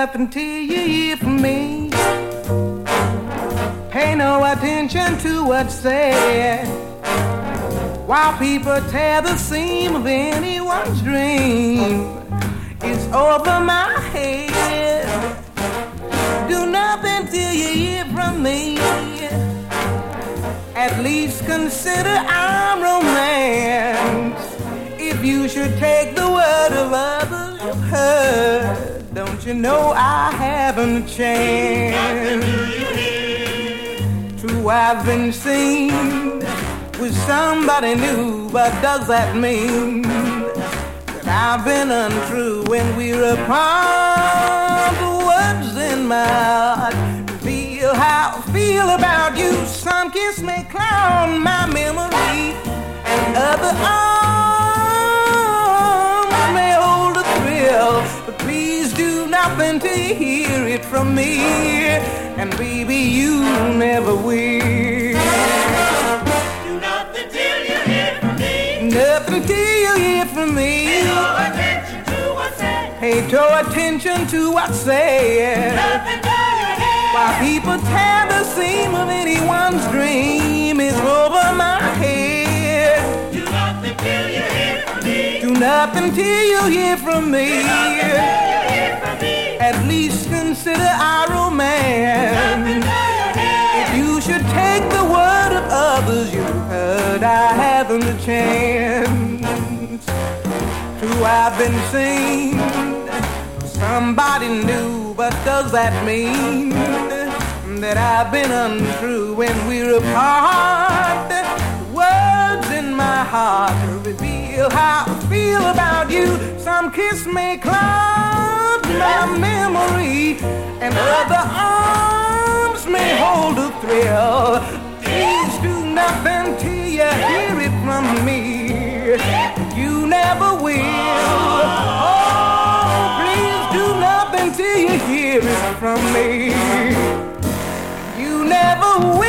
nothing till you hear from me. Pay no attention to what's said, while people tear the seam of anyone's dream. It's over my head. Do nothing till you hear from me. At least consider our romance. If you should take the word of others you've heard, don't you know I haven't a chance? True, I've been seen with somebody new, but does that mean that I've been untrue when we're apart? The words in my heart feel how I feel about you. Some kiss may cloud my memory, and other arms may hold a thrill. But please do nothing to hear it from me, and baby, you never will. Do nothing till you hear from me. Nothing till you hear from me. Pay no attention to what's said. Pay no attention to what's said. Nothing till you hear. While people tear the seam of anyone's dream, it's over my head. Do nothing till you hear from me. Do nothing till you hear from me. Do nothing till you hear from me. At least consider our romance. Nothing till you hear. If you should take the word of others you've heard, I haven't a chance. True, I've been seen somebody new, but does that mean that I've been untrue when we're apart? The words in my heart reveal how I feel about you. Some kiss may cloud my memory, and other arms may hold a thrill. Please do nothing till you hear it from me. You never will. Oh, please do nothing till you hear it from me. You never will.